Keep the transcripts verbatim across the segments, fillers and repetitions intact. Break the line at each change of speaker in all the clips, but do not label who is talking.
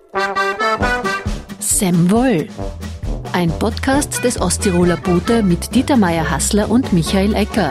Sem Woll, ein Podcast des Osttiroler Bote mit Dieter Meier-Hassler und Michael Ecker.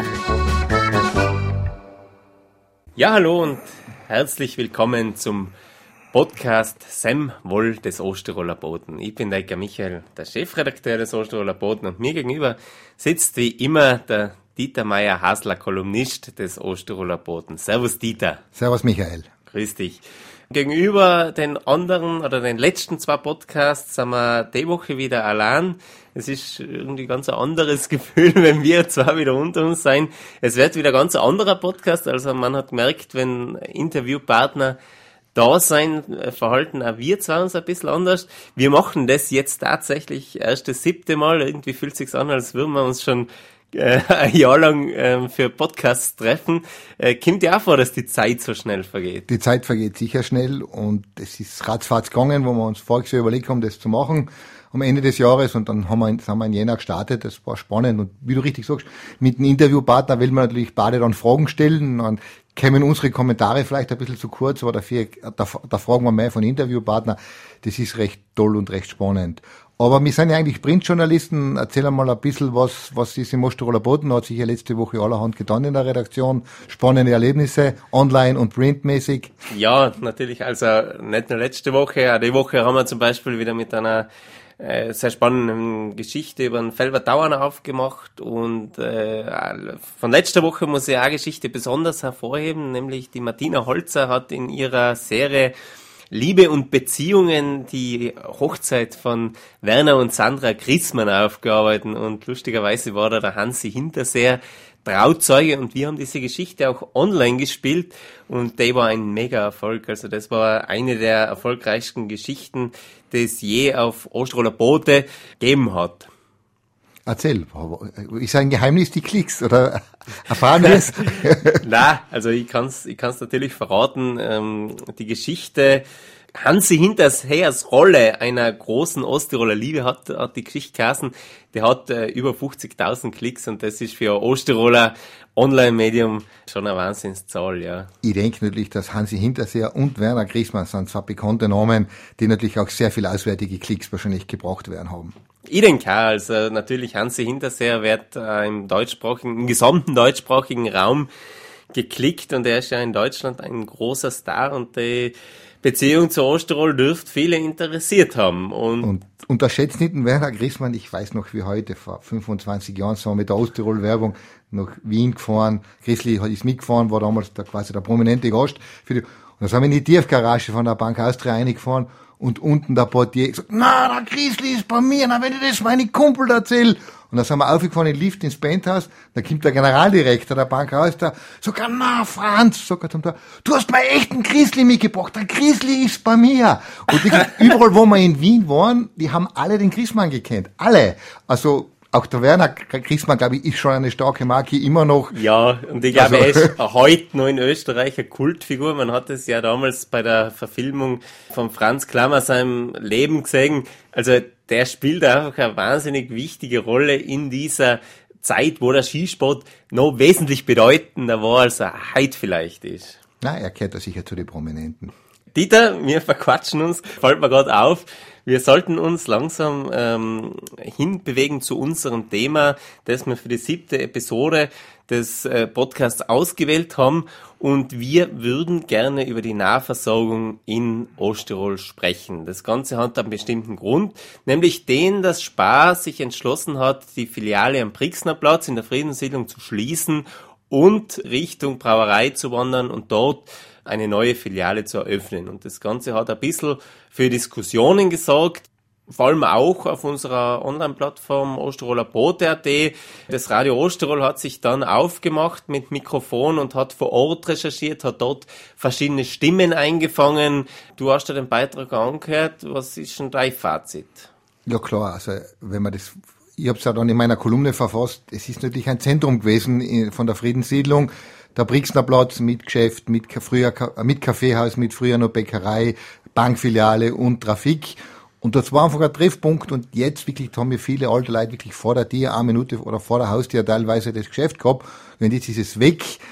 Ja, hallo und herzlich willkommen zum Podcast Sem Woll des Osttiroler Boten. Ich bin der Ecker Michael, der Chefredakteur des Osttiroler Boten, und mir gegenüber sitzt wie immer der Dieter Meier-Hassler, Kolumnist des Osttiroler Boten. Servus Dieter.
Servus Michael.
Grüß dich. Gegenüber den anderen oder den letzten zwei Podcasts sind wir die Woche wieder allein. Es ist irgendwie ganz ein anderes Gefühl, wenn wir zwei wieder unter uns sein. Es wird wieder ganz ein anderer Podcast. Also man hat gemerkt, wenn Interviewpartner da sein, verhalten auch wir zwei uns ein bisschen anders. Wir machen das jetzt tatsächlich erst das siebte Mal. Irgendwie fühlt es sich an, als würden wir uns schon Äh, ein Jahr lang äh, für Podcasts treffen. Äh, kommt dir auch vor, dass die Zeit so schnell vergeht?
Die Zeit vergeht sicher schnell und es ist ratzfatz gegangen, wo wir uns voriges Jahr überlegt haben, das zu machen am Ende des Jahres, und dann haben wir, sind wir in Jänner gestartet. Das war spannend, und wie du richtig sagst, mit einem Interviewpartner will man natürlich beide dann Fragen stellen, und kämen unsere Kommentare vielleicht ein bisschen zu kurz, aber dafür, da, da fragen wir mehr von Interviewpartner. Das ist recht toll und recht spannend. Aber wir sind ja eigentlich Printjournalisten. Erzähl mal ein bisschen, was, was ist im Osttiroler Boten. Hat sich ja letzte Woche allerhand getan in der Redaktion. Spannende Erlebnisse, online und printmäßig.
Ja, natürlich. Also nicht nur letzte Woche, auch die Woche haben wir zum Beispiel wieder mit einer äh, sehr spannenden Geschichte über den Felber Dauerner aufgemacht. Und äh, von letzter Woche muss ich auch eine Geschichte besonders hervorheben, nämlich die Martina Holzer hat in ihrer Serie Liebe und Beziehungen die Hochzeit von Werner und Sandra Grissmann aufgearbeitet, und lustigerweise war da der Hansi Hinterseer Trauzeuge, und wir haben diese Geschichte auch online gespielt und die war ein Mega-Erfolg. Also das war eine der erfolgreichsten Geschichten, die es je auf Osttiroler Bote gegeben hat.
Erzähl, ist ein Geheimnis die Klicks, oder erfahren wir es?
Nein, also ich kann's, ich kann's natürlich verraten. Ähm, die Geschichte Hansi Hinterseers Rolle einer großen Osttiroler Liebe hat, hat die Geschichte geheißen. Die hat äh, über fünfzigtausend Klicks, und das ist für ein Osttiroler Online-Medium schon eine Wahnsinnszahl, ja.
Ich denke natürlich, dass Hansi Hinterseer und Werner Grissmann sind zwei bekannte Namen, die natürlich auch sehr viel auswärtige Klicks wahrscheinlich gebracht werden haben.
Ich denke auch, also natürlich Hansi Hinterseer wird äh, im deutschsprachigen, im gesamten deutschsprachigen Raum geklickt, und er ist ja in Deutschland ein großer Star, und die Beziehung zu Osttirol dürfte viele interessiert haben. Und,
und unterschätzt nicht den Werner Grissmann. Ich weiß noch wie heute, vor fünfundzwanzig Jahren sind wir mit der Osttirol-Werbung nach Wien gefahren. Chrisli ist mitgefahren, war damals der, quasi der prominente Gast. Für die, und dann sind wir in die Tiefgarage von der Bank Austria reingefahren, und unten der Portier gesagt, na, der Chrisli ist bei mir, na, wenn ich das meine Kumpel erzähl. Und dann sind wir aufgefahren in den Lift ins Penthouse, da kommt der Generaldirektor der Bank raus, der sagt, na, Franz, sagt er zum Tor, du hast bei echten Chrisli mitgebracht, der Chrisli ist bei mir. Und die, überall, wo wir in Wien waren, die haben alle den Grissmann gekannt. Alle. Also, auch der Werner Grissmann, glaube ich, ist schon eine starke Marke, immer noch.
Ja, und ich glaube, also, er ist heute noch in Österreich eine Kultfigur. Man hat es ja damals bei der Verfilmung von Franz Klammer seinem Leben gesehen. Also der spielt einfach eine wahnsinnig wichtige Rolle in dieser Zeit, wo der Skisport noch wesentlich bedeutender war, als er heute vielleicht ist.
Na, er gehört da sicher zu den Prominenten.
Dieter, wir verquatschen uns, fällt mir gerade auf. Wir sollten uns langsam ähm, hinbewegen zu unserem Thema, das wir für die siebte Episode des äh, Podcasts ausgewählt haben. Und wir würden gerne über die Nahversorgung in Osttirol sprechen. Das Ganze hat einen bestimmten Grund, nämlich den, dass Spar sich entschlossen hat, die Filiale am Brixnerplatz in der Friedenssiedlung zu schließen und Richtung Brauerei zu wandern und dort eine neue Filiale zu eröffnen. Und das Ganze hat ein bisschen für Diskussionen gesorgt, vor allem auch auf unserer Online-Plattform Osttiroler Bote punkt at. Das Radio Osttirol hat sich dann aufgemacht mit Mikrofon und hat vor Ort recherchiert, hat dort verschiedene Stimmen eingefangen. Du hast ja den Beitrag angehört. Was ist denn dein Fazit?
Ja klar, also wenn man das, ich habe es ja dann in meiner Kolumne verfasst, es ist natürlich ein Zentrum gewesen von der Friedenssiedlung. Der Brixnerplatz mit Geschäft, mit, früher, mit Kaffeehaus, mit früher noch Bäckerei, Bankfiliale und Trafik. Und das war einfach ein Treffpunkt, und jetzt wirklich haben wir viele alte Leute wirklich vor der Tür, eine Minute oder vor der Haustür teilweise das Geschäft gehabt. Und jetzt ist es weg.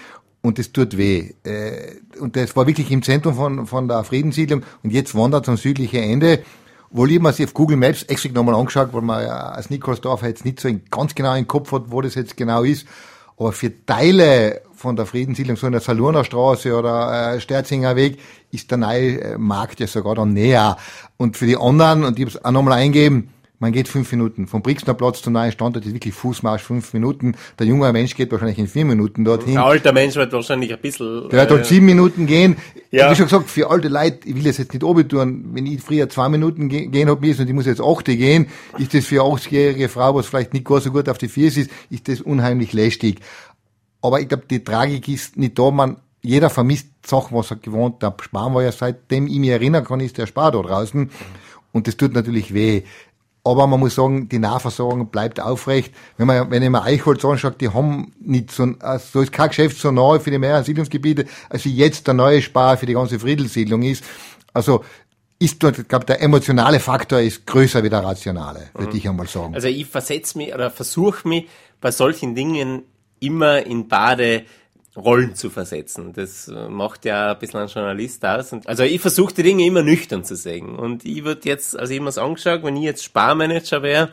und das tut weh. Und das war wirklich im Zentrum von, von der Friedenssiedlung und jetzt wandert es am südlichen Ende. Wohl ich mir sie auf Google Maps extra nochmal angeschaut, weil man ja als Nikolsdorf jetzt nicht so ganz genau im Kopf hat, wo das jetzt genau ist. Aber für Teile von der Friedenssiedlung, so in der Salurner Straße oder äh, Sterzinger Weg, ist der neue Markt ja sogar dann näher. Und für die anderen, und ich habe es auch nochmal eingeben, man geht fünf Minuten. Vom Brixner Platz zum neuen Standort ist wirklich Fußmarsch fünf Minuten. Der junge Mensch geht wahrscheinlich in vier Minuten dorthin.
Der alte Mensch wird wahrscheinlich ein bisschen...
Der wird halt äh, sieben Minuten gehen.
Ja.
Wie schon gesagt, für alte Leute, ich will das jetzt nicht oben, wenn ich früher zwei Minuten ge- gehen hab müssen und ich muss jetzt acht gehen, ist das für eine achtzigjährige Frau, was vielleicht nicht gar so gut auf die Füße ist, ist das unheimlich lästig. Aber ich glaube, die Tragik ist nicht da, man, jeder vermisst Sachen, was er gewohnt hat. Der Spar war ja, seitdem ich mich erinnern kann, ist der Spar da draußen. Und das tut natürlich weh. Aber man muss sagen, die Nahversorgung bleibt aufrecht. Wenn man, wenn ich mir Eichholz anschaut, die haben nicht so, so ist kein Geschäft so nahe für die mehreren Siedlungsgebiete, als wie jetzt der neue Spar für die ganze Friedelsiedlung ist. Also, ist dort, ich glaube, der emotionale Faktor ist größer wie der rationale, würde mhm. ich einmal sagen.
Also, ich versetze mich oder versuche mich bei solchen Dingen immer in beide Rollen zu versetzen. Das macht ja ein bisschen ein Journalist aus. Und also ich versuche die Dinge immer nüchtern zu sehen. Und ich würde jetzt, also ich habe mir das angeschaut, wenn ich jetzt Sparmanager wäre,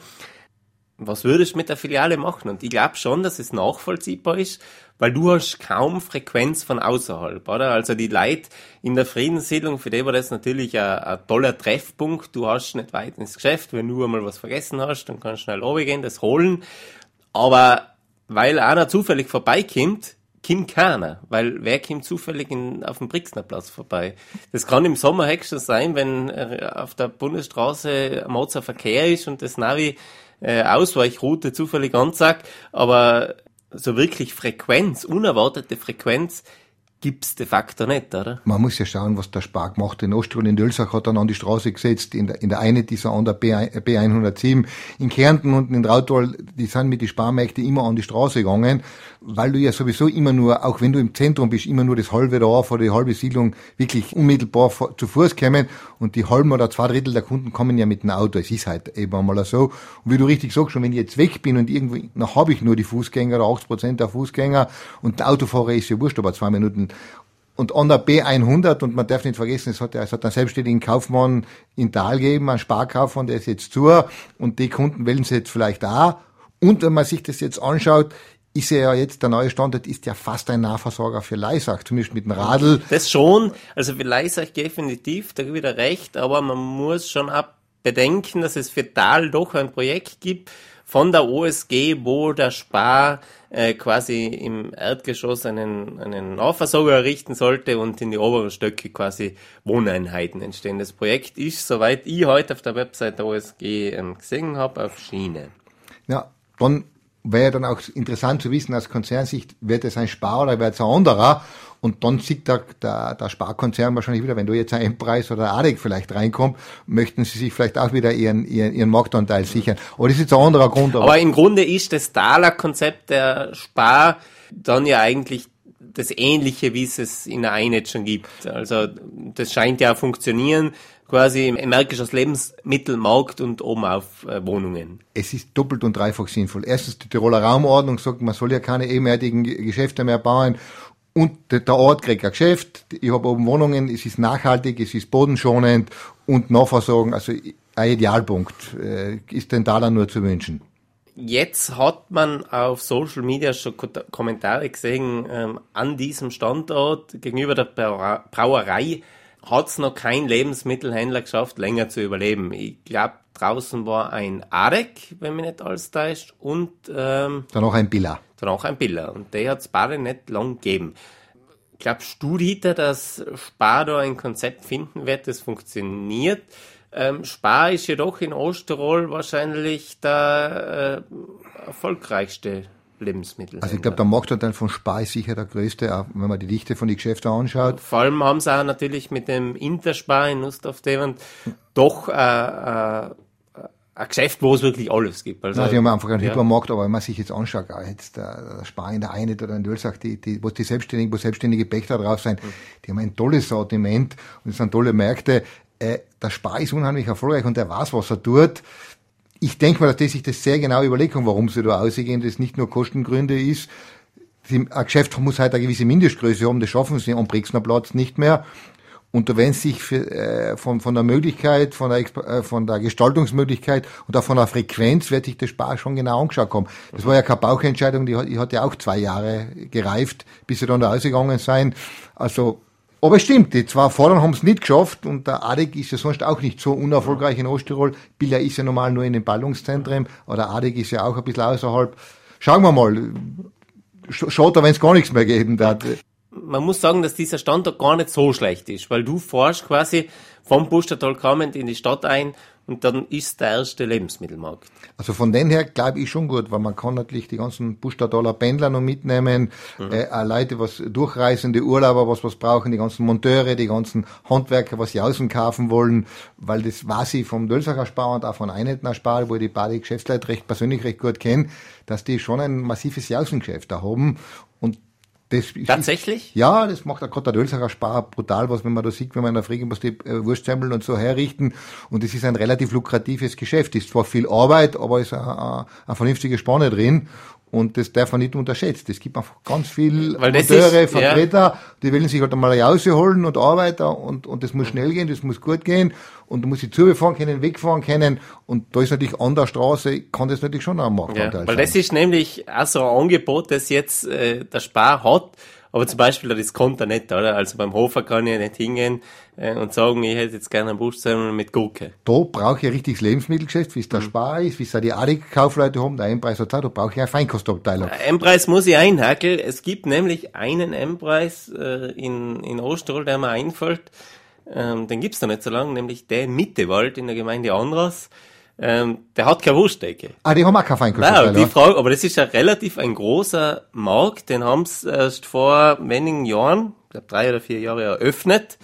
was würdest du mit der Filiale machen? Und ich glaube schon, dass es nachvollziehbar ist, weil du hast kaum Frequenz von außerhalb, oder? Also die Leute in der Friedenssiedlung, für die war das natürlich ein, ein toller Treffpunkt. Du hast nicht weit ins Geschäft, wenn du einmal was vergessen hast, dann kannst du schnell runtergehen, das holen. Aber weil einer zufällig vorbeikommt, kommt keiner, weil wer kommt zufällig in, auf dem Brixner Platz vorbei? Das kann im Sommer höchstens sein, wenn auf der Bundesstraße ein Mozer Verkehr ist und das Navi äh, Ausweichroute zufällig anzeigt, aber so wirklich Frequenz, unerwartete Frequenz gibt's de facto nicht, oder?
Man muss ja schauen, was der Spar gemacht hat. In Osttirol, in Dölsach hat er an die Straße gesetzt, in der, in der eine dieser an der B hundertsieben. In Kärnten und in Rautal, die sind mit den Sparmärkten immer an die Straße gegangen, weil du ja sowieso immer nur, auch wenn du im Zentrum bist, immer nur das halbe Dorf oder die halbe Siedlung wirklich unmittelbar zu Fuß kommen und die halben oder zwei Drittel der Kunden kommen ja mit dem Auto. Es ist halt eben einmal so. Und wie du richtig sagst, schon wenn ich jetzt weg bin und irgendwo, dann habe ich nur die Fußgänger oder achtzig Prozent der Fußgänger und der Autofahrer ist ja wurscht, aber zwei Minuten. Und an der B hundert, und man darf nicht vergessen, es hat ja, es hat einen selbstständigen Kaufmann in Thal gegeben, einen Sparkaufmann, der ist jetzt zu, und die Kunden wählen sie jetzt vielleicht auch. Und wenn man sich das jetzt anschaut, ist ja jetzt, der neue Standort ist ja fast ein Nahversorger für Leisach, zumindest mit dem Radl.
Das schon, also für Leisach definitiv, da wieder recht, aber man muss schon auch bedenken, dass es für Thal doch ein Projekt gibt von der O S G, wo der Spar äh, quasi im Erdgeschoss einen, einen Nahversorger errichten sollte und in die oberen Stöcke quasi Wohneinheiten entstehen. Das Projekt ist, soweit ich heute auf der Website der O S G ähm, gesehen habe, auf Schiene.
Ja, dann wäre dann auch interessant zu wissen, aus Konzernsicht, wird es ein Spar oder wird es ein anderer? Und dann sieht der, der, der Sparkonzern wahrscheinlich wieder, wenn du jetzt ein M-Preis oder ein A D E C vielleicht reinkommt, möchten sie sich vielleicht auch wieder ihren, ihren, ihren Marktanteil sichern. Aber das ist jetzt ein anderer Grund.
Aber, aber im Grunde ist das Thaler-Konzept der Spar dann ja eigentlich das Ähnliche, wie es es in der Einet schon gibt. Also das scheint ja funktionieren, quasi im Märkisches Lebensmittelmarkt und oben auf äh, Wohnungen.
Es ist doppelt und dreifach sinnvoll. Erstens, die Tiroler Raumordnung sagt, man soll ja keine ebenerdigen Geschäfte mehr bauen. Und der Ort kriegt ein Geschäft, ich habe oben Wohnungen, es ist nachhaltig, es ist bodenschonend und Nahversorgung, also ein Idealpunkt, äh, ist den Talern nur zu wünschen.
Jetzt hat man auf Social Media schon Kommentare gesehen, ähm, an diesem Standort gegenüber der Brauerei hat es noch kein Lebensmittelhändler geschafft, länger zu überleben. Ich glaube, draußen war ein A D E C, wenn mich nicht alles täuscht, und ähm,
danach ein Billa.
Danach ein Billa. Und der hat es beide nicht lang gegeben. Glaubst du, Dieter, dass Spar da ein Konzept finden wird, das funktioniert? Ähm, Spar ist jedoch in Osttirol wahrscheinlich der äh, erfolgreichste Lebensmittel.
Also ich glaube, der Marktanteil von Spar ist sicher der größte, auch wenn man die Dichte von den Geschäften anschaut.
Vor allem haben sie auch natürlich mit dem Interspar in Nussdorf-Devern doch äh, äh, ein Geschäft, wo es wirklich alles gibt. Also,
Nein, sie haben einfach einen
ja.
Hypermarkt, aber wenn man sich jetzt anschaut, auch jetzt der, der Spar in der Einet oder in Dölsach, die, die, wo die Selbstständigen, wo selbstständige Pächter drauf sind, mhm. die haben ein tolles Sortiment und es sind tolle Märkte. Äh, der Spar ist unheimlich erfolgreich und der weiß, was er tut. Ich denke mal, dass die sich das sehr genau überlegen, warum sie da ausgehen, das nicht nur Kostengründe ist. ein Geschäft muss halt eine gewisse Mindestgröße haben, das schaffen sie am Brixner Platz nicht mehr. Und wenn sich für, äh, von, von der Möglichkeit, von der, äh, von der Gestaltungsmöglichkeit und auch von der Frequenz wird sich das Spar schon genau angeschaut haben. Das war ja keine Bauchentscheidung, die hat, die hat ja auch zwei Jahre gereift, bis sie dann da ausgegangen sein. Also, aber es stimmt, die zwei Vorderen haben es nicht geschafft und der Adeg ist ja sonst auch nicht so unerfolgreich in Osttirol. Billa ist ja normal nur in den Ballungszentren, aber der Adeg ist ja auch ein bisschen außerhalb. Schauen wir mal. Schade, wenn es gar nichts mehr geben darf.
Man muss sagen, dass dieser Standort gar nicht so schlecht ist, weil du fährst quasi vom Pustertal kommend in die Stadt ein und dann ist der erste Lebensmittelmarkt.
Also von den her glaube ich schon gut, weil man kann natürlich die ganzen Pustertaler Pendler noch mitnehmen, mhm. äh, auch Leute, was durchreisende Urlauber, was was brauchen, die ganzen Monteure, die ganzen Handwerker, was sie außen kaufen wollen, weil das weiß ich vom Dölsacher Spar und auch von Einheitner Spar, wo ich die beide Geschäftsleute recht persönlich recht gut kenne, dass die schon ein massives Außengeschäft da haben und das ist,
tatsächlich?
Ja, das macht auch gerade der Dölsacher Spar brutal was, wenn man da sieht, wenn man in der Früh muss die äh, Wurstsemmel und so herrichten. Und das ist ein relativ lukratives Geschäft. Ist zwar viel Arbeit, aber ist eine vernünftige Spanne drin. Und das darf man nicht unterschätzen. Es gibt einfach ganz viel Monteure, Vertreter, ja. Die wollen sich halt einmal rausholen und Arbeiter und, und das muss schnell gehen, das muss gut gehen und du musst sie zufahren können, wegfahren können und da ist natürlich an der Straße, kann das natürlich schon ein Marktanteil
ja,
sein.
Weil das ist nämlich auch so ein Angebot, das jetzt äh, der Spar hat, aber zum Beispiel der Discounter nicht, oder? Also beim Hofer kann ich nicht hingehen äh, und sagen, ich hätte jetzt gerne einen Wurstsemmel mit Gurke.
Da brauche ich ein richtiges Lebensmittelgeschäft, wie es der mhm. Spar ist, wie es auch die Adeg-Kaufleute haben, der M-Preis hat auch, da brauche ich eine Feinkostabteilung.
M-Preis muss ich einhackeln. Es gibt nämlich einen M-Preis äh, in, in Osttirol, der mir einfällt. Ähm, den gibt's da nicht so lange, nämlich der in Mittewald in der Gemeinde Andras. Ähm, der hat keine Wurstdecke.
Ah, die haben auch keine Feinkostabteilung.
Nein, die Frage, aber das ist ja relativ ein großer Markt, den haben sie erst vor wenigen Jahren, ich glaube drei oder vier Jahre eröffnet.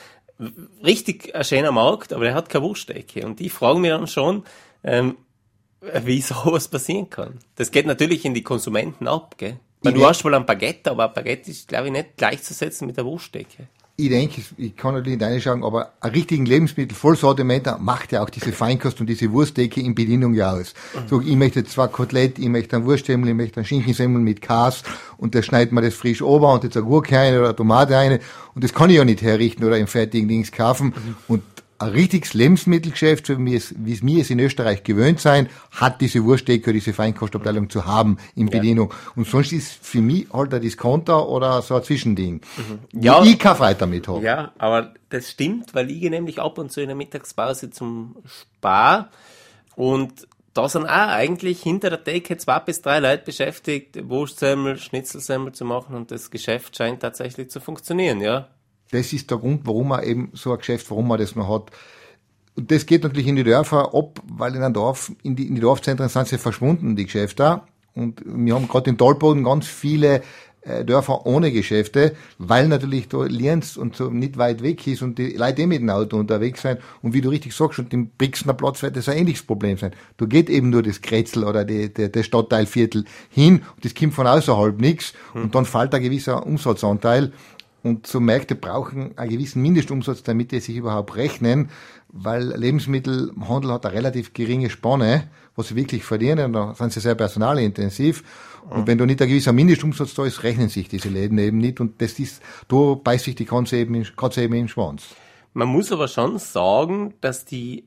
Richtig ein schöner Markt, aber der hat keine Wurstdecke. Und die fragen mir dann schon, ähm, wie sowas passieren kann. Das geht natürlich in die Konsumenten ab, gell? Weil du hast wohl ein Baguette, aber ein Baguette ist, glaube ich, nicht gleichzusetzen mit der Wurstdecke.
Ich denke, ich kann natürlich nicht reinschauen, aber einen richtigen Lebensmittel, Vollsortiment macht ja auch diese Feinkost und diese Wurstdecke in Bedienung ja aus. Mhm. So, ich möchte zwei Kotelett, ich möchte einen Wurstsemmel, ich möchte einen Schinkensemmel mit Kas und da schneidet man das frisch ober und jetzt eine Gurke eine oder eine Tomate eine und das kann ich ja nicht herrichten oder im fertigen Dings kaufen mhm. und ein richtiges Lebensmittelgeschäft, so wie es, wie es mir es in Österreich gewöhnt sein, hat diese Wurstdecke, diese Feinkostabteilung zu haben in ja. Bedienung. Und sonst ist für mich halt ein Discounter oder so ein Zwischending. Mhm. Ja, ich keine Freude damit habe.
Ja, aber das stimmt, weil ich gehe nämlich ab und zu in der Mittagspause zum Spar und da sind auch eigentlich hinter der Theke zwei bis drei Leute beschäftigt, Wurstsemmel, Schnitzelsemmel zu machen und das Geschäft scheint tatsächlich zu funktionieren, ja. Das
ist der Grund, warum man eben so ein Geschäft, warum man das noch hat. Und das geht natürlich in die Dörfer ab, weil in einem Dorf, in die, in die Dorfzentren sind sie verschwunden, die Geschäfte. Und wir haben gerade in Talboden ganz viele äh, Dörfer ohne Geschäfte, weil natürlich da Lienz und so nicht weit weg ist und die Leute eh mit dem Auto unterwegs sind. Und wie du richtig sagst, und im Brixner Platz wird das ein ähnliches Problem sein. Da geht eben nur das Kretzel oder die, die, der Stadtteilviertel hin und das kommt von außerhalb nichts hm. und dann fällt ein gewisser Umsatzanteil. Und so Märkte brauchen einen gewissen Mindestumsatz, damit die sich überhaupt rechnen, weil Lebensmittelhandel hat eine relativ geringe Spanne, was sie wirklich verdienen, da sind sie sehr personalintensiv. Und wenn da nicht ein gewisser Mindestumsatz da ist, rechnen sich diese Läden eben nicht. Und das ist, da beißt sich die Katze eben, in, Katze eben in den Schwanz.
Man muss aber schon sagen, dass die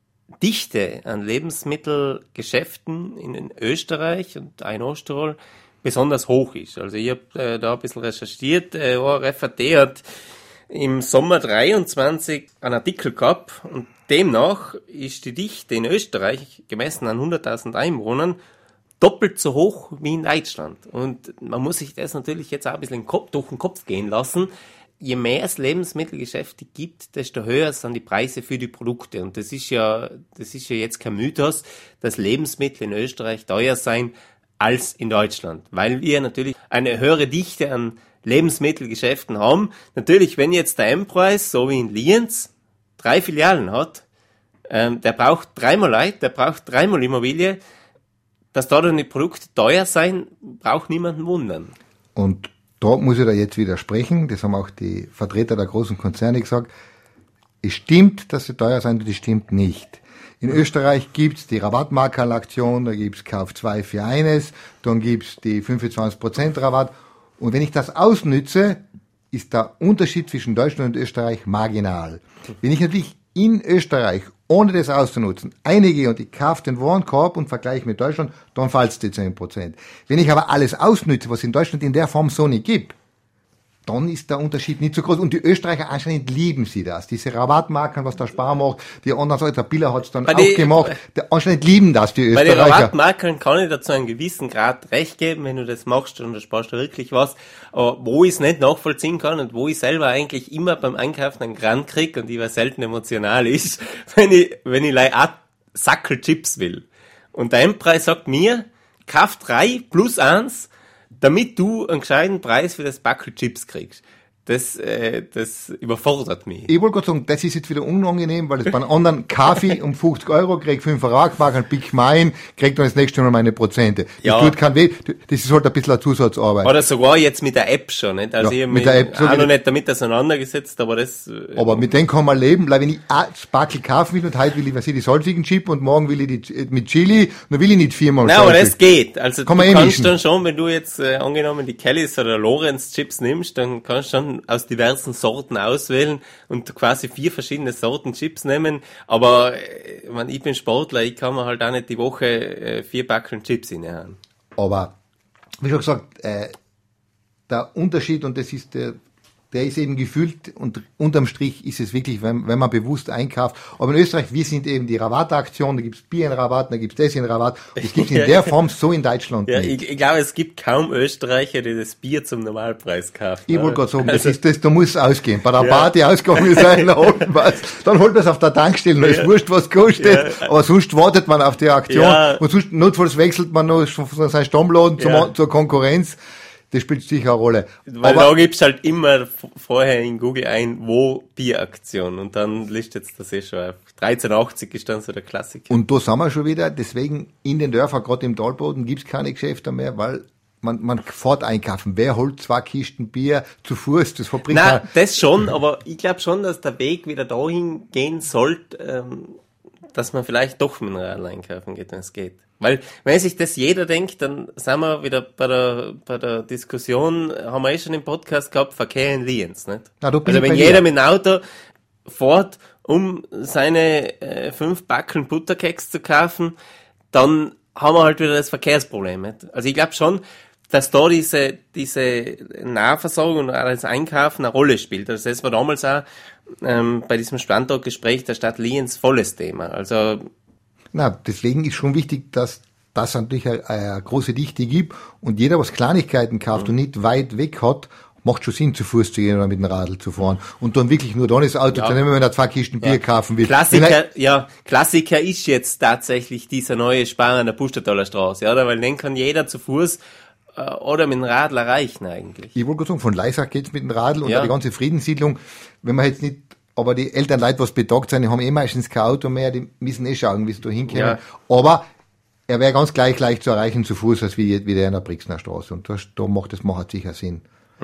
Dichte an Lebensmittelgeschäften in Österreich und auch in Osttirol besonders hoch ist. Also ich habe äh, da ein bisschen recherchiert, äh, O R F A T hat im Sommer dreiundzwanzig einen Artikel gehabt und demnach ist die Dichte in Österreich gemessen an hunderttausend Einwohnern doppelt so hoch wie in Deutschland. Und man muss sich das natürlich jetzt auch ein bisschen in den Kopf, durch den Kopf gehen lassen. Je mehr es Lebensmittelgeschäfte gibt, desto höher sind die Preise für die Produkte. Und das ist ja, das ist ja jetzt kein Mythos, dass Lebensmittel in Österreich teuer sein als in Deutschland, weil wir natürlich eine höhere Dichte an Lebensmittelgeschäften haben. Natürlich, wenn jetzt der M-Preis, so wie in Lienz, drei Filialen hat, ähm, der braucht dreimal Leute, der braucht dreimal Immobilie, dass da dann die Produkte teuer sein, braucht niemanden wundern.
Und da muss ich da jetzt widersprechen, das haben auch die Vertreter der großen Konzerne gesagt, es stimmt, dass sie teuer sind und es stimmt nicht. In Österreich gibt's die Rabattmarkerl-Aktion, da gibt's Kauf zwei für eines, dann gibt's die fünfundzwanzig Prozent Rabatt Und wenn ich das ausnütze, ist der Unterschied zwischen Deutschland und Österreich marginal. Wenn ich natürlich in Österreich, ohne das auszunutzen, einige und ich kaufe den Warenkorb und vergleiche mit Deutschland, dann fällt es die zehn Prozent. Wenn ich aber alles ausnütze, was in Deutschland in der Form so nicht gibt, dann ist der Unterschied nicht so groß. Und die Österreicher anscheinend lieben sie das. Diese Rabattmarken, was der Spar macht, die anderen Seite, der Biller hat's dann
bei
auch
die,
gemacht. Der, anscheinend lieben das die
Österreicher. Bei den
Rabattmarken
kann ich dazu einen gewissen Grad recht geben, wenn du das machst und da sparst du wirklich was. Aber wo ich es nicht nachvollziehen kann und wo ich selber eigentlich immer beim Einkaufen einen Grand krieg und ich war selten emotional ist, wenn ich, wenn ich like ein Sackel Chips will. Und der Endpreis sagt mir, kauf drei plus eins, damit du einen gescheiten Preis für das Backel Chips kriegst. Das, äh, das überfordert mich.
Ich wollte gerade sagen, das ist jetzt wieder unangenehm, weil es bei einem anderen Kaffee um fünfzig Euro kriegt, fünf Vertrag, mache einen Big Mine, kriegt dann das nächste Mal meine Prozente.
Ja.
Das tut kein weh, das ist halt ein bisschen eine Zusatzarbeit.
Oder sogar jetzt mit der App schon, nicht? Also
ja,
ich
mit der App
auch noch nicht damit auseinandergesetzt, aber das...
Aber mit dem kann man leben, weil wenn ich ein Sparkel kaufen will und heute will ich, was ich, die salzigen Chip und morgen will ich die mit Chili, dann will ich nicht viermal
Nein, aber das geht. Also
kann
du
man
kannst
mischen.
dann schon, wenn du jetzt äh, angenommen die Kellys oder Lorenz Chips nimmst, dann kannst du schon aus diversen Sorten auswählen und quasi vier verschiedene Sorten Chips nehmen. Aber äh, man, ich bin Sportler, ich kann mir halt auch nicht die Woche äh, vier Packungen Chips reinhauen.
Aber, wie schon gesagt, äh, der Unterschied, und das ist der, der ist eben gefühlt, und unterm Strich ist es wirklich, wenn, wenn man bewusst einkauft. Aber in Österreich, wir sind eben die Rabattaktion, da gibt's Bier in Rabatt, da gibt's das in Rabatt. Und das gibt's in der Form so in Deutschland
ja,
nicht.
Ich, ich glaube, es gibt kaum Österreicher, die das Bier zum Normalpreis kaufen.
Ich wollte gerade sagen, das
also,
ist das, da muss es ausgehen. Bei der
ja.
Party ausgegangen ist einer holen was. Dann holt man es auf der Tankstelle, dann ist
Ja.
wurscht, was kostet.
Ja.
Aber sonst wartet man auf die Aktion.
Ja.
Und sonst, notfalls wechselt man noch von seinem Stammladen
Ja.
zum, zur Konkurrenz. Das spielt sicher eine Rolle.
Weil
Aber
da gibt's halt immer v- vorher in Google ein, wo Bieraktion und dann listet das eh schon auf. dreizehn achtzig ist dann so der Klassiker.
Und da sind wir schon wieder, deswegen in den Dörfern, gerade im Talboden, gibt's keine Geschäfte mehr, weil man, man fährt einkaufen. Wer holt zwei Kisten Bier zu Fuß? Das verbringt
Nein,
man.
das schon, aber ich glaube schon, dass der Weg wieder dahin gehen sollte, ähm, dass man vielleicht doch mit dem Radl einkaufen geht, wenn es geht. Weil, wenn sich das jeder denkt, dann sind wir wieder bei der, bei der Diskussion, haben wir eh schon im Podcast gehabt, Verkehr in Lienz, nicht?
Na, da bin
also
ich
wenn
bei
jeder
dir.
mit dem Auto fährt, um seine äh, fünf Backeln Butterkeks zu kaufen, dann haben wir halt wieder das Verkehrsproblem, nicht? Also ich glaube schon, dass da diese, diese Nahversorgung und auch das Einkaufen eine Rolle spielt. Also das war damals auch ähm, bei diesem Standortgespräch der Stadt Lienz volles Thema. Also
Na, deswegen ist schon wichtig, dass das natürlich eine, eine große Dichte gibt und jeder, was Kleinigkeiten kauft mhm. und nicht weit weg hat, macht schon Sinn, zu Fuß zu gehen oder mit dem Radl zu fahren. Und dann wirklich nur dann das Auto
Ja.
zu nehmen, wenn er zwei Kisten Bier
Ja.
kaufen will.
Klassiker, ja, Klassiker ist jetzt tatsächlich dieser neue Spar an der Pustertaler Straße, oder? Weil den kann jeder zu Fuß äh, oder mit dem Radl erreichen eigentlich.
Ich wollte gerade sagen, von Leisach geht's mit dem Radl und
Ja.
auch die ganze Friedenssiedlung, wenn man jetzt nicht, aber die älteren Leute, was betagt sind, die haben eh meistens kein Auto mehr, die müssen eh schauen, wie sie da hinkommen.
Ja.
Aber er wäre ganz gleich leicht zu erreichen zu Fuß, als wie, wie der in der Brixner Straße. Und das, da macht das macht sicher Sinn.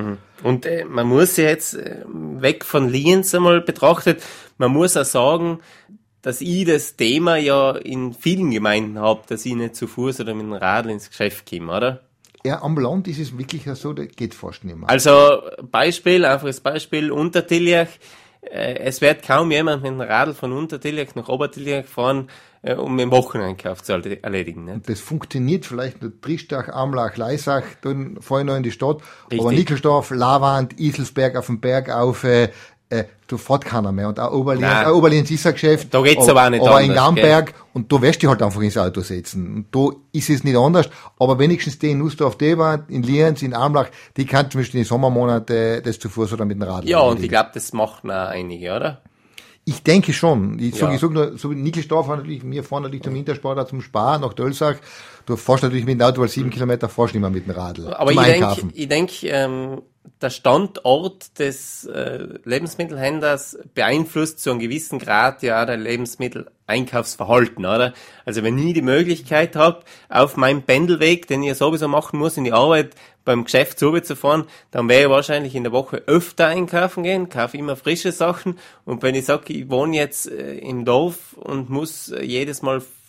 Und äh, man muss ja jetzt äh, weg von Lienz einmal betrachtet, man muss auch sagen, dass ich das Thema ja in vielen Gemeinden habe, dass ich nicht zu Fuß oder mit dem Radl ins Geschäft komme, oder?
Ja, am Land ist es wirklich so, das geht fast nicht mehr.
Also Beispiel, einfaches Beispiel, Untertillach, äh, es wird kaum jemand mit dem Radl von Untertillach nach Obertillach fahren, äh, um den Wocheneinkauf zu erledigen. Nicht?
Das funktioniert vielleicht nur Triestach, Amlach, Leisach, dann fahr ich noch in die Stadt.
Richtig.
Aber Nickelsdorf, Lavand, Iselsberg auf dem Berg auf, äh, äh, da fährt keiner mehr. Und auch Oberlin,
Nein.
auch Oberlins ist ein Geschäft.
Da geht's aber auch nicht
Aber in
anders,
Gamberg, und da wirst du halt einfach ins Auto setzen. Und da ist es nicht anders. Aber wenigstens die in Nussdorf, Dewand, in Lienz, in Amlach, die kann zum Beispiel in den Sommermonaten das zu Fuß oder mit dem Radl.
Ja, und
erledigen.
ich glaube, das machen auch einige, oder?
Ich denke schon. Ich
Ja.
sage, ich sag nur, so wie Nickelsdorf war natürlich, wir fahren natürlich zum Wintersport, auch zum Spar, nach Dölsach. Du fährst natürlich mit dem Auto, weil sieben Kilometer fährst du nicht mehr mit dem Radl.
Aber
zum
ich denke,
Einkaufen.
ich denk, ähm, der Standort des äh, Lebensmittelhändlers beeinflusst zu einem gewissen Grad ja auch der Lebensmitteleinkaufsverhalten, oder? Also wenn ich die Möglichkeit habe, auf meinem Pendelweg, den ich ja sowieso machen muss, in die Arbeit beim Geschäft zu fahren, dann werde ich wahrscheinlich in der Woche öfter einkaufen gehen, kaufe immer frische Sachen und wenn ich sage, ich wohne jetzt äh, im Dorf und muss äh, jedes Mal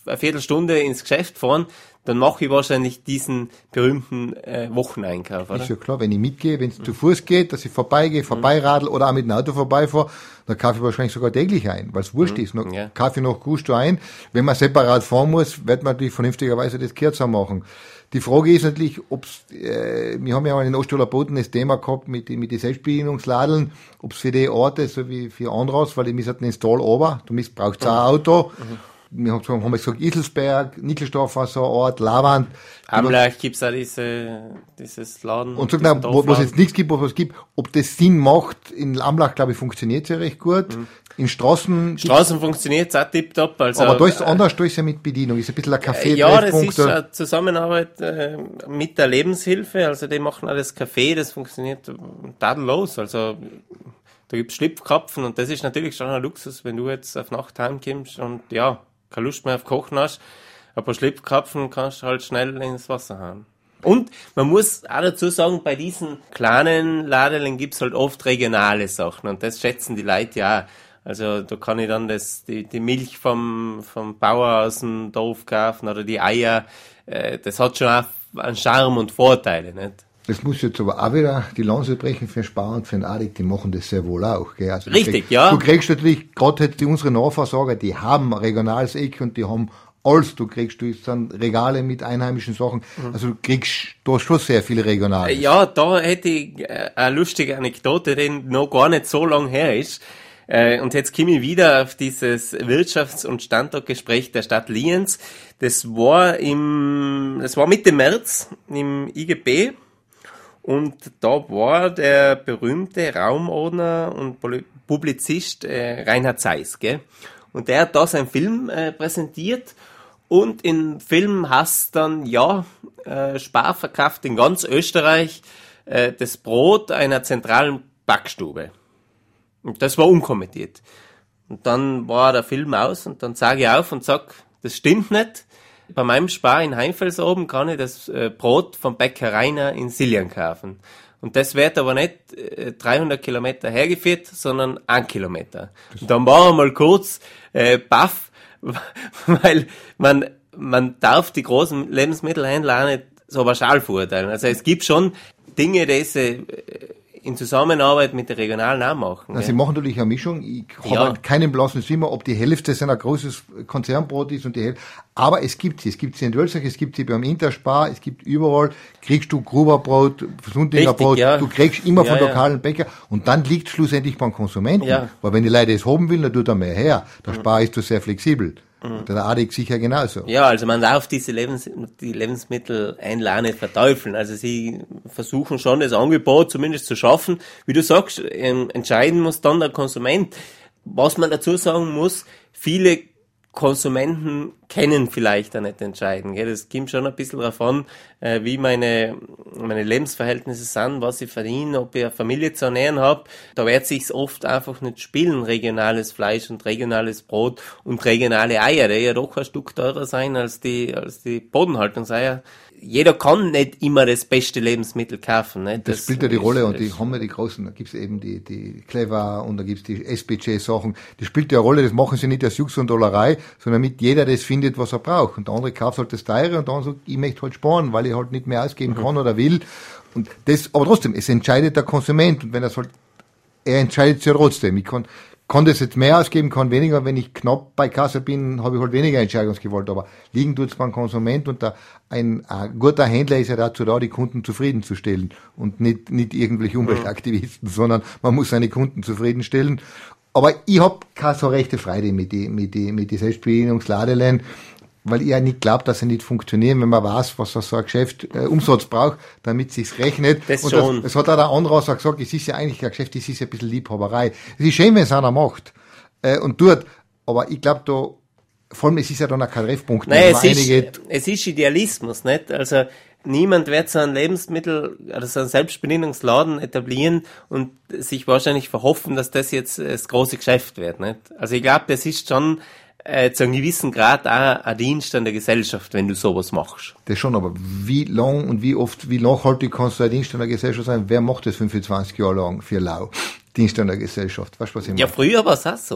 eine Viertelstunde ins Geschäft fahren, dann mache ich wahrscheinlich diesen berühmten äh, Wocheneinkauf, oder?
Ist ja klar, wenn ich mitgehe, wenn es mhm. zu Fuß geht, dass ich vorbeigehe, vorbeiradel mhm. oder auch mit dem Auto vorbeifahre, dann kaufe ich wahrscheinlich sogar täglich ein, weil es wurscht mhm. ist. Noch, ja. Kaufe ich noch Gusto ein. Wenn man separat fahren muss, wird man natürlich vernünftigerweise das kürzer machen. Die Frage ist natürlich, ob's, äh, wir haben ja mal in Osttiroler Boden das Thema gehabt mit, mit den Selbstbedienungsladeln, ob es für die Orte, so wie für andere, weil die müssen einen Stall runter, du brauchst auch ein Auto. Mhm. Wir haben, haben gesagt, Iselsberg, Nickelsdorf war so ein Ort, Lavand.
Amlach gibt's auch diese, dieses Laden.
Und sagt, na, wo, wo es jetzt nichts gibt, wo es gibt, ob das Sinn macht, in Amlach, glaube ich, funktioniert es ja recht gut. Mhm. In Straßen.
Straßen funktioniert es auch tipptopp. Also,
aber da ist es anders, da ist ja mit Bedienung, ist ein bisschen ein Café.
Ja, das ist eine Zusammenarbeit äh, mit der Lebenshilfe, also die machen auch das Café, das funktioniert tadellos. Also, da gibt's Schlipfkrapfen und das ist natürlich schon ein Luxus, wenn du jetzt auf Nacht heimkommst und ja, keine Lust mehr auf Kochen hast, ein paar Schlipfkrapfen kannst du halt schnell ins Wasser hauen. Und man muss auch dazu sagen, bei diesen kleinen Ladeln gibt's halt oft regionale Sachen und das schätzen die Leute ja. Also da kann ich dann das, die, die Milch vom, vom Bauer aus dem Dorf kaufen oder die Eier. Äh, das hat schon auch einen Charme und Vorteile, nicht?
Das muss jetzt aber auch wieder die Lanze brechen für den Spar und für den Adik, die machen das sehr wohl auch. Gell? Also
Richtig,
krieg,
ja.
Du kriegst natürlich, gerade jetzt die, unsere Nahversorger, die haben ein regionales Eck und die haben alles. Du kriegst, du dann Regale mit einheimischen Sachen. Mhm. Also du kriegst, du hast schon sehr viele regionale.
Ja, da hätte ich eine lustige Anekdote, die noch gar nicht so lang her ist. Und jetzt komme ich wieder auf dieses Wirtschafts- und Standortgespräch der Stadt Lienz. Das war im, das war Mitte März im I G B. Und da war der berühmte Raumordner und Publizist äh, Reinhard Seiss, gell? Und der hat da seinen Film äh, präsentiert und im Film hast dann, ja, äh, Spar verkauft in ganz Österreich äh, das Brot einer zentralen Backstube. Und das war unkommentiert. Und dann war der Film aus und dann sage ich auf und sag, das stimmt nicht. Bei meinem Spar in Heinfels oben kann ich das äh, Brot vom Bäcker Rainer in Siljan kaufen. Und das wird aber nicht äh, dreihundert Kilometer hergeführt, sondern ein Kilometer. Und dann war er mal kurz äh, baff, weil man man darf die großen Lebensmittelhändler auch nicht so pauschal verurteilen. Also es gibt schon Dinge, die sie äh, in Zusammenarbeit mit der Regionalen auch machen.
Also sie machen natürlich eine Mischung. Ich ja. habe halt keinen blassen Schimmer, ob die Hälfte seiner großes Konzernbrot ist und die Hälfte. Aber es gibt sie. Es gibt sie in Wölzach, es gibt sie beim Interspar, es gibt überall. Kriegst du Gruberbrot, Sundinger Brot, ja. Du kriegst immer ja, von lokalen ja. Bäcker. Und dann liegt es schlussendlich beim Konsumenten. Ja. Weil wenn die Leute es haben will, dann tut er mehr her. Der Spar ist du sehr flexibel. Mhm. Der Adik sicher genauso.
Ja, also man darf diese Lebens die Lebensmittelhändler nicht verteufeln. Also sie versuchen schon das Angebot zumindest zu schaffen. Wie du sagst, entscheiden muss dann der Konsument. Was man dazu sagen muss, viele Konsumenten kennen vielleicht auch nicht entscheiden. Gell? Das kommt schon ein bisschen darauf an, äh, wie meine meine Lebensverhältnisse sind, was ich verdiene, ob ich eine Familie zu ernähren habe. Da wird sich's oft einfach nicht spielen, regionales Fleisch und regionales Brot und regionale Eier, die ja doch ein Stück teurer sein als die als die Bodenhaltungseier. Jeder kann nicht immer das beste Lebensmittel kaufen. Ne?
Das, das spielt ja die Rolle und die haben ja die großen, da gibt's eben die die Clever und da gibt's die S B J-Sachen, die spielt ja eine Rolle, das machen sie nicht aus Jux und Dollerei, sondern damit jeder das findet, was er braucht. Und der andere kauft halt das Teure und der andere sagt, ich möchte halt sparen, weil ich halt nicht mehr ausgeben kann oder will. Und das, aber trotzdem, es entscheidet der Konsument und wenn er halt, er entscheidet sich ja trotzdem. Ich kann, kann das jetzt mehr ausgeben, kann weniger. Wenn ich knapp bei Kasse bin, habe ich halt weniger Entscheidungsgewalt. Aber liegen tut's beim Konsument und der, ein, ein guter Händler ist ja dazu da, die Kunden zufriedenzustellen und nicht, nicht irgendwelche Umweltaktivisten, mhm. sondern man muss seine Kunden zufriedenstellen. Aber ich hab keine so rechte Freude mit die, mit die, mit die Selbstbedienungsladelein, weil ich ja nicht glaube, dass sie nicht funktionieren, wenn man weiß, was so ein Geschäft äh, Umsatz braucht, damit sich's rechnet. Das und schon. Das, das hat auch der andere auch gesagt, es ist ja eigentlich kein Geschäft, es ist ja ein bisschen Liebhaberei. Es ist schön, wenn es einer macht äh, und tut, aber ich glaube da, vor allem, es ist ja dann auch kein Treffpunkt.
Nein, es ist, es ist Idealismus, nicht? Also, niemand wird so ein Lebensmittel, oder so einen Selbstbedienungsladen etablieren und sich wahrscheinlich verhoffen, dass das jetzt das große Geschäft wird, nicht? Also, ich glaube, das ist schon, äh, zu einem gewissen Grad auch ein Dienst an der Gesellschaft, wenn du sowas machst.
Das schon, aber wie lang und wie oft, wie nachhaltig kannst du ein Dienst an der Gesellschaft sein? Wer macht das fünfundzwanzig Jahre lang für lau? Dienst an der Gesellschaft. Weißt du, was ich meine?
Ja, früher war es auch so.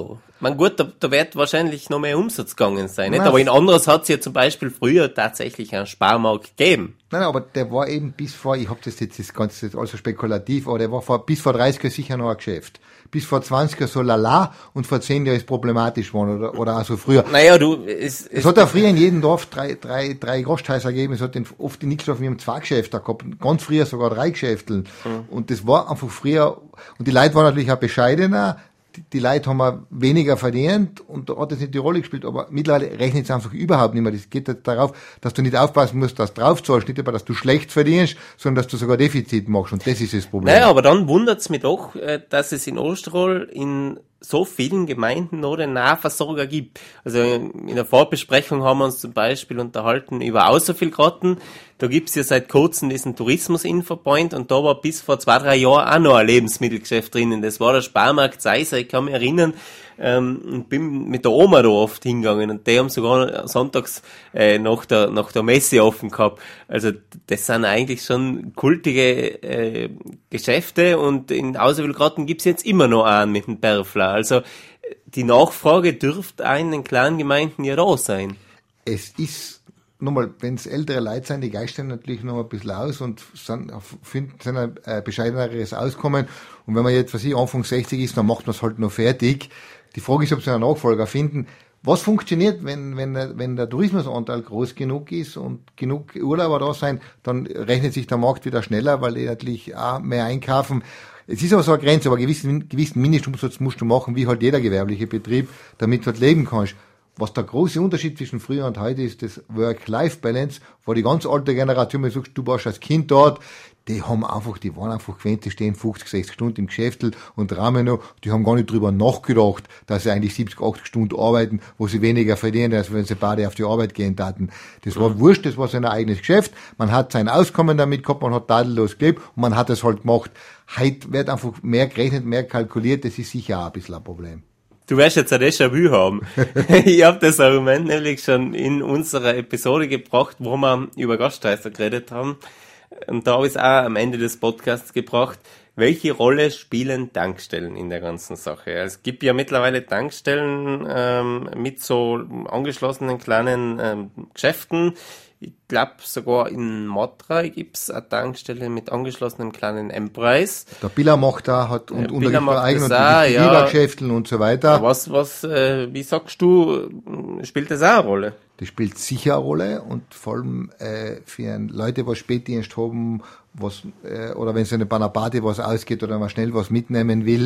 Man gut, da, da wird wahrscheinlich noch mehr Umsatz gegangen sein, nicht?
Nein,
Aber in anderes hat es ja zum Beispiel früher tatsächlich einen Sparmarkt gegeben.
Nein, nein, aber der war eben bis vor, ich habe das jetzt das Ganze also spekulativ, aber der war vor, bis vor dreißig Jahren sicher noch ein Geschäft. Bis vor zwanzig Jahren so lala und vor zehn Jahren ist problematisch geworden oder, oder auch so früher.
Naja, du, es,
Es,
es
hat ja früher in jedem Dorf drei, drei, drei Gasthäuser gegeben. Es hat den, oft in Nixdorf, wir haben zwei Geschäfte gehabt, ganz früher sogar drei Geschäfte. Mhm. Und das war einfach früher, und die Leute waren natürlich auch bescheidener. Die, die Leute haben auch weniger verdient und da hat das nicht die Rolle gespielt, aber mittlerweile rechnet es einfach überhaupt nicht mehr. Das geht jetzt darauf, dass du nicht aufpassen musst, dass du draufzahlst, nicht aber, dass du schlecht verdienst, sondern dass du sogar Defizit machst und das ist das Problem.
Naja, aber dann wundert's mich doch, dass es in Osterol in so vielen Gemeinden noch den Nahversorger gibt. Also in der Vorbesprechung haben wir uns zum Beispiel unterhalten über Außervillgratten. Da gibt's ja seit kurzem diesen Tourismus-Infopoint und da war bis vor zwei, drei Jahren auch noch ein Lebensmittelgeschäft drinnen. Das war der Sparmarkt Seiser, ich kann mich erinnern, ähm, und bin mit der Oma da oft hingegangen und die haben sogar sonntags äh, nach der nach der Messe offen gehabt. Also das sind eigentlich schon kultige äh, Geschäfte und in Außervillgratten gibt's jetzt immer noch einen mit dem Perfler. Also die Nachfrage dürfte auch in den kleinen Gemeinden ja da sein.
Es ist, nochmal, wenn es ältere Leute sind, die geistern natürlich noch ein bisschen aus und sind, finden sind ein äh, bescheideneres Auskommen. Und wenn man jetzt, was ich, Anfang sechzig ist, dann macht man es halt noch fertig. Die Frage ist, ob sie einen Nachfolger finden. Was funktioniert, wenn, wenn, wenn der Tourismusanteil groß genug ist und genug Urlauber da sein, dann rechnet sich der Markt wieder schneller, weil die natürlich auch mehr einkaufen. Es ist aber so eine Grenze, aber gewissen, gewissen Mindestumsatz musst du machen, wie halt jeder gewerbliche Betrieb, damit du halt leben kannst. Was der große Unterschied zwischen früher und heute ist, das Work-Life-Balance, wo die ganz alte Generation, wenn du sagst, du warst als Kind dort, die haben einfach, die waren einfach gewöhnt, die stehen fünfzig, sechzig Stunden im Geschäft und rahmen noch, die haben gar nicht drüber nachgedacht, dass sie eigentlich siebzig, achtzig Stunden arbeiten, wo sie weniger verdienen, als wenn sie beide auf die Arbeit gehen taten. Das war wurscht, das war sein eigenes Geschäft, man hat sein Auskommen damit gehabt, man hat tadellos gelebt und man hat es halt gemacht. Heute wird einfach mehr gerechnet, mehr kalkuliert, das ist sicher auch ein bisschen ein Problem.
Du wirst jetzt ein Déjà-vu haben. Ich habe das Argument nämlich schon in unserer Episode gebracht, wo wir über Gasthäuser geredet haben. Und da habe ich es auch am Ende des Podcasts gebracht. Welche Rolle spielen Tankstellen in der ganzen Sache? Es gibt ja mittlerweile Tankstellen ähm, mit so angeschlossenen kleinen ähm, Geschäften. Ich glaube, sogar in Mottrai gibt's eine Tankstelle mit angeschlossenen kleinen M-Preis.
Der Billa macht da, hat und
ja,
unter
eigenen
und die
ja.
Geschäften und so weiter.
Was, was, äh, wie sagst du, spielt das auch eine Rolle?
Das spielt sicher eine Rolle und vor allem äh, für Leute, die Spätdienst haben, was äh, oder wenn es bei einer Party was ausgeht oder man schnell was mitnehmen will.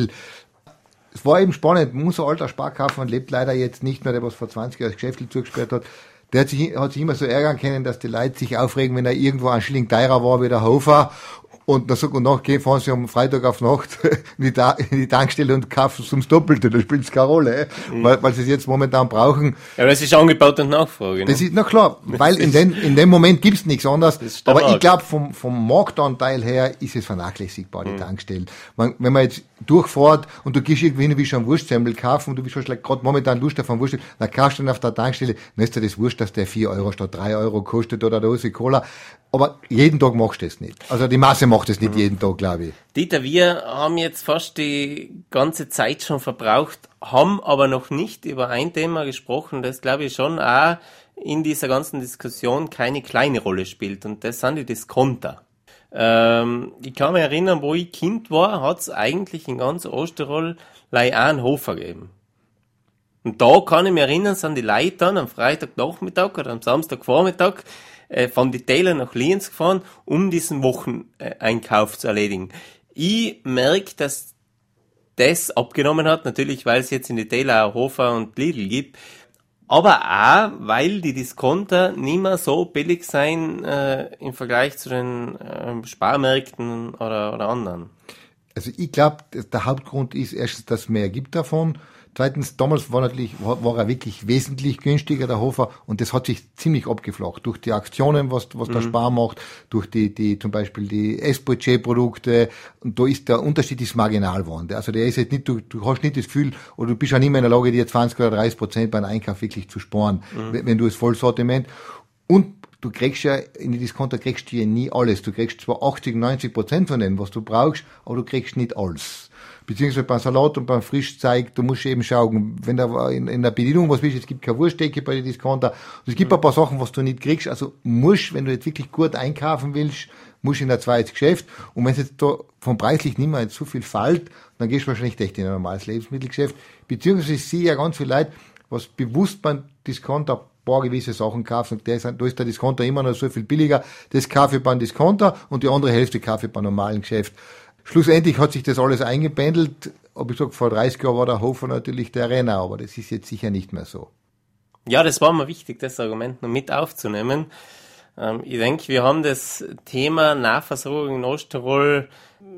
Es war eben spannend, muss ein alter Sparkaufmann lebt leider jetzt nicht mehr, der was vor zwanzig Jahren das Geschäft zugesperrt hat. Der hat sich, hat sich immer so ärgern können, dass die Leute sich aufregen, wenn er irgendwo ein Schilling teurer war wie der Hofer. Und dann sagt und nach, gehen, fahren sie am Freitag auf Nacht in die, Ta- in die Tankstelle und kaufen es ums Doppelte. Da spielt es keine Rolle, mhm. weil, weil sie es jetzt momentan brauchen.
Ja, aber das ist Angebot und Nachfrage. Ne?
Das ist, na klar, weil in, den, in dem Moment gibt's nichts anderes. Aber Markt. Ich glaube, vom, vom Marktanteil her ist es vernachlässigbar, die mhm. Tankstellen. Man, wenn man jetzt durchfährt und du gehst irgendwie hin, wie schon Wurstsemmel kaufen und du bist schon gerade momentan Lust auf einen Wurst, dann kaufst du dann auf der Tankstelle, dann ist dir das Wurscht, dass der vier Euro statt drei Euro kostet oder eine Dose Cola. Aber jeden Tag machst du das nicht. Also die Masse macht das nicht mhm. jeden Tag, glaube ich.
Dieter, wir haben jetzt fast die ganze Zeit schon verbraucht, haben aber noch nicht über ein Thema gesprochen, das glaube ich schon auch in dieser ganzen Diskussion keine kleine Rolle spielt. Und das sind die Discounter. Ähm, ich kann mich erinnern, wo ich Kind war, hat es eigentlich in ganz Osttirol auch einen Hofer gegeben. Und da kann ich mich erinnern, sind die Leute dann am Freitagnachmittag oder am Samstagvormittag äh, von die Täler nach Lienz gefahren, um diesen Wocheneinkauf zu erledigen. Ich merke, dass das abgenommen hat, natürlich, weil es jetzt in die Täler auch Hofer und Lidl gibt, aber auch, weil die Discounter nicht mehr so billig sein äh, im Vergleich zu den äh, Sparmärkten oder, oder anderen.
Also ich glaube, der Hauptgrund ist erstens, dass es mehr gibt davon. Zweitens, damals war natürlich, war, war er wirklich wesentlich günstiger, der Hofer, und das hat sich ziemlich abgeflacht. Durch die Aktionen, was, was mhm. der Spar macht, durch die, die, zum Beispiel die S-Budget-Produkte, und da ist der Unterschied ist marginal geworden. Also der ist jetzt nicht, du, du hast nicht das Gefühl, oder du bist ja nicht mehr in der Lage, dir zwanzig oder dreißig Prozent beim Einkauf wirklich zu sparen, mhm. wenn, wenn du das Vollsortiment, und du kriegst ja, in die Discounter kriegst du ja nie alles. Du kriegst zwar achtzig, neunzig Prozent von dem, was du brauchst, aber du kriegst nicht alles. beziehungsweise beim Salat und beim Frischzeug, du musst eben schauen, wenn da in, in der Bedienung was willst, es gibt keine Wurstdecke bei den Discounter, und es gibt ein paar Sachen, was du nicht kriegst, also musst, wenn du jetzt wirklich gut einkaufen willst, musst in ein zweites Geschäft, und wenn es jetzt da vom preislich nicht mehr zu viel fällt, dann gehst du wahrscheinlich echt in ein normales Lebensmittelgeschäft, beziehungsweise ich sehe ja ganz viele Leute, was bewusst beim Discounter ein paar gewisse Sachen kaufen, und da ist der Discounter immer noch so viel billiger, das kaufe ich beim Discounter und die andere Hälfte kaufe ich beim normalen Geschäft. Schlussendlich hat sich das alles eingependelt, aber ich sag, vor dreißig Jahren war der Hofer natürlich der Renner, aber das ist jetzt sicher nicht mehr so.
Ja, das war mir wichtig, das Argument noch mit aufzunehmen. Ähm, ich denke, wir haben das Thema Nahversorgung in Osttirol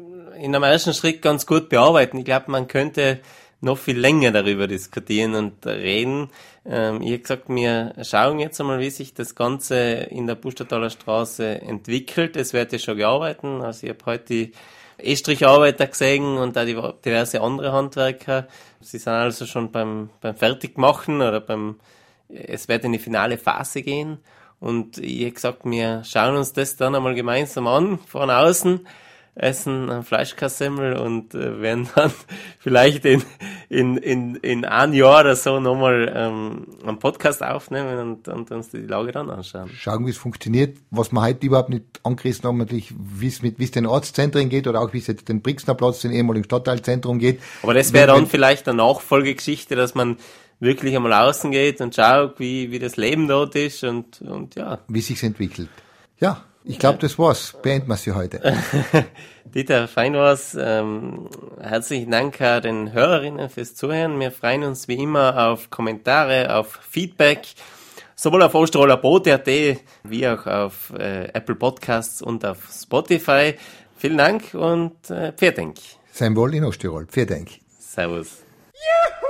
in einem ersten Schritt ganz gut bearbeiten. Ich glaube, man könnte noch viel länger darüber diskutieren und reden. Ähm, ich habe gesagt, wir schauen jetzt einmal, wie sich das Ganze in der Pustertaler Straße entwickelt. Es wird ja schon gearbeitet. Also ich habe heute die Estricharbeiter gesehen und auch die, diverse andere Handwerker. Sie sind also schon beim, beim Fertigmachen oder beim, es wird in die finale Phase gehen. Und ich habe gesagt, wir schauen uns das dann einmal gemeinsam an, von außen, essen ein Fleischkassemmel und äh, werden dann vielleicht in, in, in, in ein Jahr oder so nochmal ähm, einen Podcast aufnehmen und, und uns die Lage dann anschauen.
Schauen, wie es funktioniert. Was wir heute überhaupt nicht angerissen haben, natürlich, wie es mit, wie es den Ortszentren geht oder auch wie es jetzt den Brixner Platz, den ehemaligen Stadtteilzentrum geht.
Aber das wäre dann vielleicht eine Nachfolgegeschichte, dass man wirklich einmal außen geht und schaut, wie, wie das Leben dort ist und, und ja.
Wie sich's entwickelt. Ja. Ich glaube, das war's. Beenden wir es für heute.
Dieter, fein war's. Ähm, herzlichen Dank auch den Hörerinnen fürs Zuhören. Wir freuen uns wie immer auf Kommentare, auf Feedback, sowohl auf Osttiroler Bote punkt at wie auch auf äh, Apple Podcasts und auf Spotify. Vielen Dank und äh, Pfiat Dank.
Sein Wohl in Osttirol. Pfiat Dank.
Servus.
Juhu!